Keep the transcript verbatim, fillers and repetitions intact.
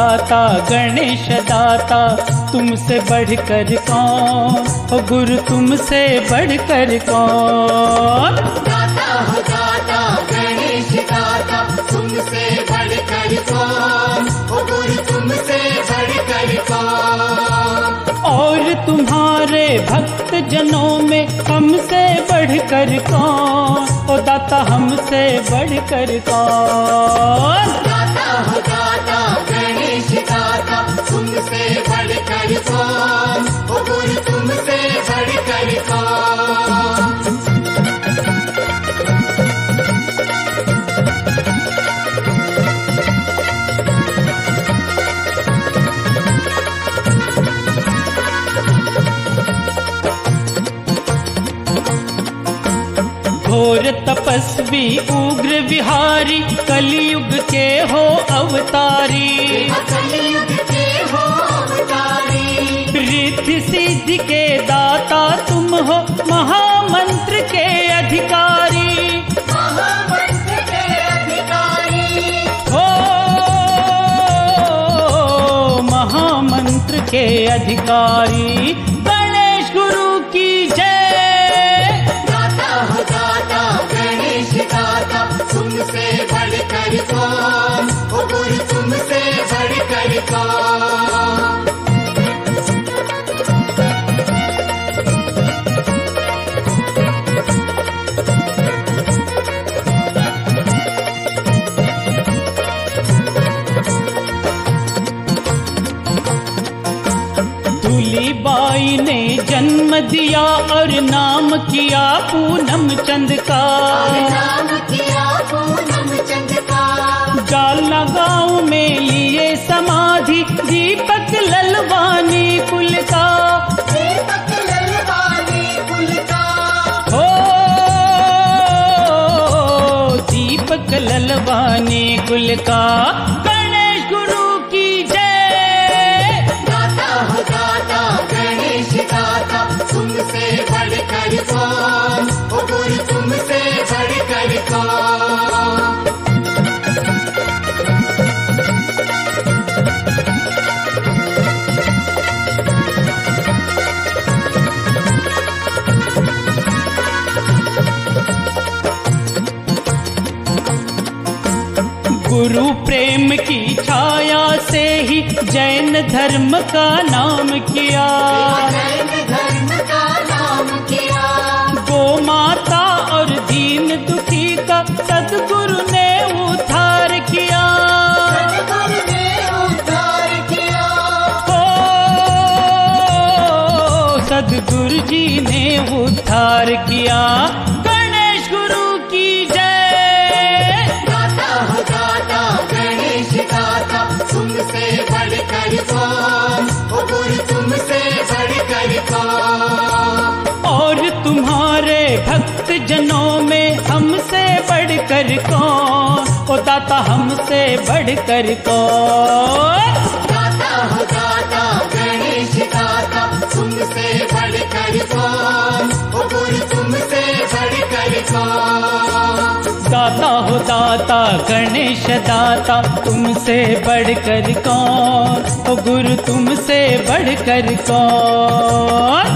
दाता गणेश दाता तुमसे बढ़कर कौन, ओ गुरु तुमसे बढ़कर कौन। दाता हो दाता गणेश दाता तुमसे बढ़कर कौन, ओ गुरु तुमसे बढ़कर कौन। और तुम्हारे भक्त जनों में हमसे बढ़कर कौन, ओ दाता हमसे बढ़कर कौन। दाता हो दाता गणेश दाता तुमसे बढ़कर कौन, ओ गुरु तुमसे बढ़कर कौन। घोर तपस्वी उग्र विहारी कलयुग के हो अवतारी, कलयुग के हो अवतारी। रिद्धि सिद्धि के दाता तुम हो महामंत्र के अधिकारी, महामंत्र के अधिकारी। हो महामंत्र के अधिकारी गणेश गुरु की जय। दाता हो दाता गणेश दाता तुमसे बढ़कर कौन, ओ गुरु तुमसे बढ़कर कौन। बाई ने जन्म दिया और नाम किया पूनम चंद का, नाम किया पूनम चंद का। जालना गांव में लिए समाधि दीपक ललवानी कुल का, दीपक ललवानी कुल का। हो दीपक ललवानी कुल का गणेश गुरु की जय। दाता हो दाता गणेश दाता तुमसे बढ़कर कौन, ओ गुरु तुमसे बढ़कर कौन। गुरु प्रेम की छाया से ही जैन धर्म का नाम किया, जैन धर्म का नाम किया। गो माता और दीन दुखी का सद्गुरु ने उद्धार किया, सद्गुरु ने उद्धार किया। हो सद्गुरु जी ने उद्धार किया गणेश गुरु की जय। दाता हो दाता गणेश दाता तुमसे बढ़कर कौन, ओ गुरु तुमसे बढ़कर कौन। और तुम्हारे भक्त जनों में हमसे बढ़कर कौन, ओ दाता हमसे बढ़कर कौन। दाता हो दाता गणेश दाता तुमसे बढ़कर कौन, ओ गुरु तुमसे बढ़कर कौन। दाता हो दाता गणेश दाता तुमसे बढ़कर कौन, ओ गुरु तुमसे बढ़कर कौन।